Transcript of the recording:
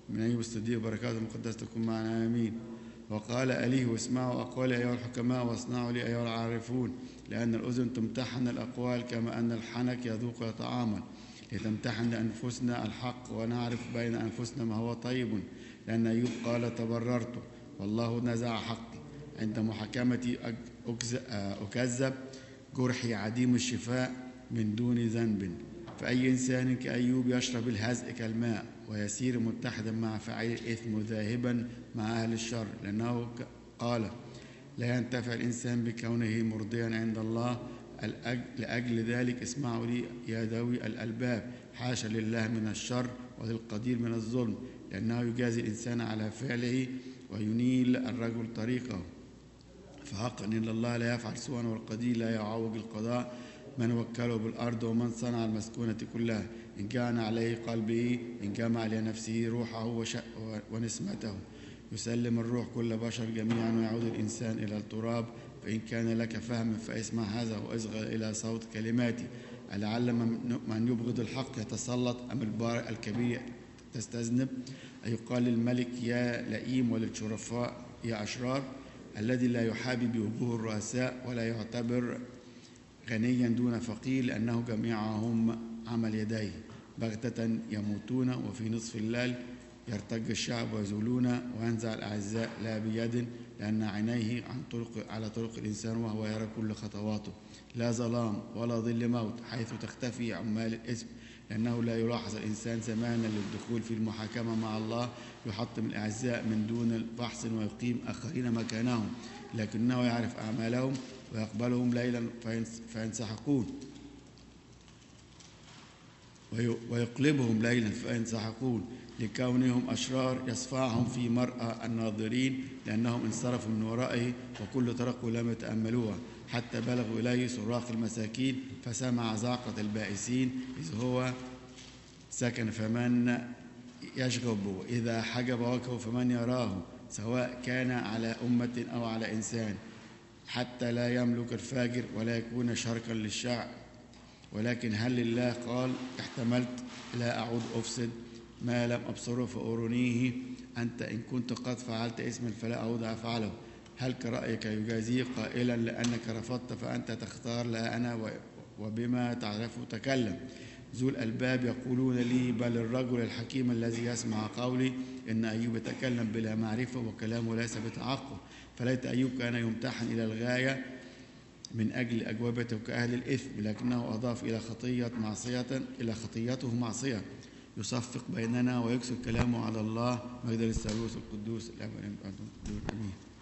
من أيوب الصديق بركاته المقدسة تكون معنا آمين. وقال أليه واسمعوا أقوالي أيها الحكماء واصنعوا لي أيها العارفون، لأن الأذن تمتحن الأقوال كما أن الحنك يذوق ويتعامل، لتمتحن أنفسنا الحق ونعرف بين أنفسنا ما هو طيب. لأن أيوب قال تبررت والله نزع حقي، عند محاكمتي أكذب، جرحي عديم الشفاء من دون ذنب. فأي إنسان كأيوب يشرب الهزء كالماء ويسير متحدا مع فاعل الإثم ذاهبا مع أهل الشر، لأنه قال لا ينتفع الإنسان بكونه مرضيا عند الله. لأجل ذلك اسمعوا لي يا ذوي الألباب، حاشا لله من الشر وللقدير من الظلم، لأنه يجازي الإنسان على فعله وينيل الرجل طريقه. فحقا إن الله لا يفعل سوءا والقدير لا يعوج القضاء. من وكله بالأرض ومن صنع المسكونة كلها، إن كان عليه قلبه، إن جمع لنفسه روحه ونسمته. يسلم الروح كل بشر جميعا ويعود الإنسان إلى التراب. فإن كان لك فهم فاسمع هذا واصغى إلى صوت كلماتي. ألعل من يبغض الحق يتسلط أم البارئ الكبير تستذنب؟ أيقال للملك يا لئيم وللشرفاء يا أشرار؟ الذي لا يحابي بوجوه الرؤساء ولا يعتبر غنيا دون فقير، لأنه جميعهم عمل يديه. بغتة يموتون وفي نصف الليل يرتج الشعب ويزولون، وينزع الأعزاء لا بيد، لأن عينيه على طرق الإنسان وهو يرى كل خطواته. لا ظلام ولا ظل موت حيث تختفي عمال الإثم، لأنه لا يلاحظ الإنسان زمانا للدخول في المحاكمة مع الله. يحطم الأعزاء من دون فحص ويقيم آخرين مكانهم، لكنه يعرف أعمالهم ويقبلهم ليلا فينسحقون ويقلبهم ليلا فينسحقون. لكونهم أشرار يصفعهم في مرأى الناظرين، لأنهم انصرفوا من ورائه وكل طرقه لم يتأملوها، حتى بلغوا إليه صراخ المساكين فسمع زعقة البائسين. إذ هو سكن فمن يشغب، إذا حجب وجهه فمن يراه، سواء كان على أمة أو على إنسان، حتى لا يملك الفاجر ولا يكون شركا للشعب. ولكن هل لله قال احتملت لا أعود أفسد ما لم أبصره فأرنيه؟ أنت إن كنت قد فعلت اسما فلا أعود أفعله. هل كرأيك يجازيه قائلا لأنك رفضت فأنت تختار؟ لا أنا وبما تعرف تكلم. ذو الألباب يقولون لي بل الرجل الحكيم الذي يسمع قولي. إن أيوب يتكلم بلا معرفة وكلامه ليس بتعقل. فليت أيوب كان يمتحن إلى الغاية من أجل أجوبته كأهل الإثم، لكنه أضاف إلى خطيته معصية. يصفق بيننا ويكسر كلامه على الله. مجد للثالوث القدوس الأب والابن والروح القدس. آمين.